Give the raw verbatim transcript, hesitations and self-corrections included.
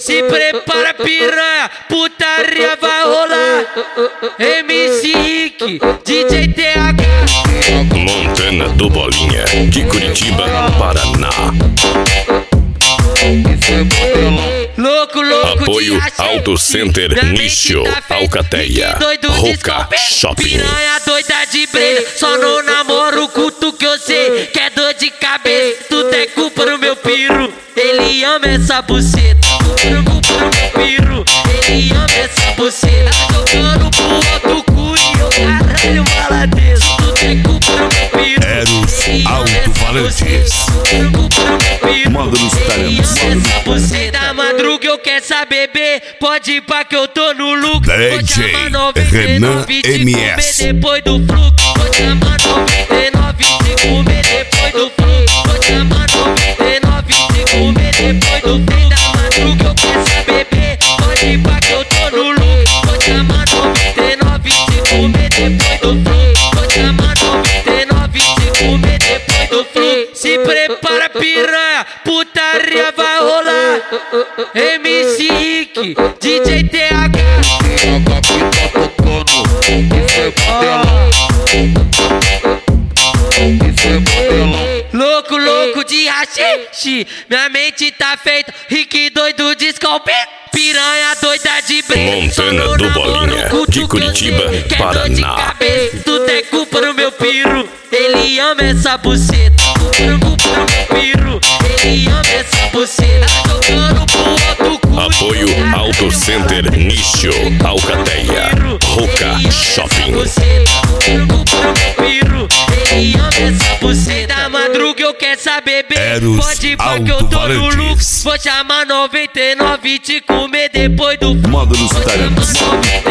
Se prepara, piranha, putaria vai rolar. M C Rick, D J T H, Montana do Bolinha, de Curitiba, Paraná. Louco, louco, Apoio de Auto Center Nicho, Alcateia, Roca Shopping. Piranha doida de breja, só não namoro o culto que eu sei que é dor de cabeça. Tu tem culpa no meu piru, ele ama essa buceta. Tu tem culpa no meu piru, ele ama essa buceta. Jogando pro outro cu e eu caralho maladeiro. Tu tem culpa no meu piru, Eros Alto-Falantes. Manda nos talentos. Da madruga eu quero saber, bebê, pode ir pra que eu tô no lucro. D J Renan M S. Depois do fluxo, vou chamar noventa e nove de comer depois do fluxo. Vou chamar noventa e nove de comer depois do fluxo. Da madruga eu quero saber, bebê, pode ir pra que eu tô no lucro. Vou chamar noventa e nove de comer depois do fluxo. Vou chamar noventa e nove de comer depois do fluxo. Se prepara, piranha, putaria vai rolar. M C Rick, D J T H, louco, louco de rachixe, minha mente tá feita. Rick doido de scalp, piranha doida de breja. Montana do Bolinha, de Curitiba, Paraná. Tu tem culpa no meu piru, ele ama essa buceta. Tu tem culpa no meu piru, ele ama essa buceta. Jogando pro outro cu. Apoio Auto Center Nicho, Alcateia, Roca Shopping. Ele ama essa buceta. Da madruga eu quero saber, bebê, Eros pode ir pra que eu tô no lucro. Alto-Falantes. Vou chamar noventa e nove de comer depois do Manda nos talentos.